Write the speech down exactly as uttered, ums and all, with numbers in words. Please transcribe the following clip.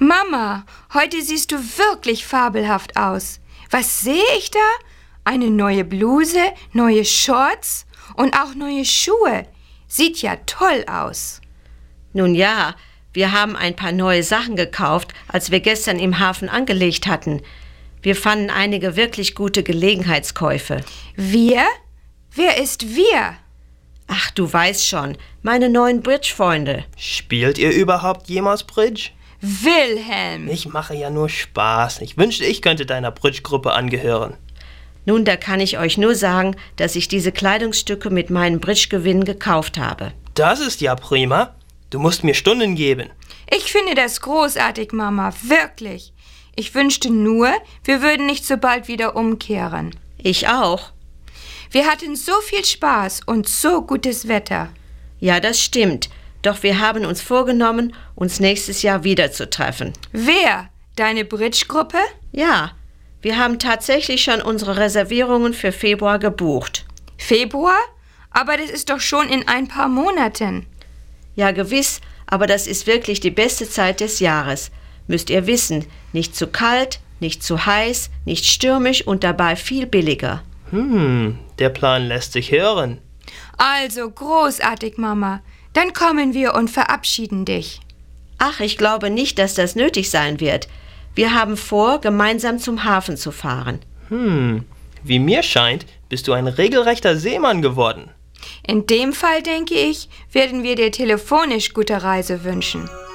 Mama, heute siehst du wirklich fabelhaft aus. Was sehe ich da? Eine neue Bluse, neue Shorts und auch neue Schuhe. Sieht ja toll aus. Nun ja, wir haben ein paar neue Sachen gekauft, als wir gestern im Hafen angelegt hatten. Wir fanden einige wirklich gute Gelegenheitskäufe. Wir? Wer ist wir? Ach, du weißt schon, meine neuen Bridge-Freunde. Spielt ihr überhaupt jemals Bridge? Wilhelm! Ich mache ja nur Spaß. Ich wünschte, ich könnte deiner Bridge-Gruppe angehören. Nun, da kann ich euch nur sagen, dass ich diese Kleidungsstücke mit meinem Bridge-Gewinn gekauft habe. Das ist ja prima. Du musst mir Stunden geben. Ich finde das großartig, Mama, wirklich. Ich wünschte nur, wir würden nicht so bald wieder umkehren. Ich auch. Wir hatten so viel Spaß und so gutes Wetter. Ja, das stimmt. Doch wir haben uns vorgenommen, uns nächstes Jahr wieder zu treffen. Wer? Deine Bridge-Gruppe? Ja, wir haben tatsächlich schon unsere Reservierungen für Februar gebucht. Februar? Aber das ist doch schon in ein paar Monaten. Ja, gewiss, aber das ist wirklich die beste Zeit des Jahres. Müsst ihr wissen, nicht zu kalt, nicht zu heiß, nicht stürmisch und dabei viel billiger. Hm, der Plan lässt sich hören. Also großartig, Mama. Dann kommen wir und verabschieden dich. Ach, ich glaube nicht, dass das nötig sein wird. Wir haben vor, gemeinsam zum Hafen zu fahren. Hm, wie mir scheint, bist du ein regelrechter Seemann geworden. In dem Fall, denke ich, werden wir dir telefonisch gute Reise wünschen.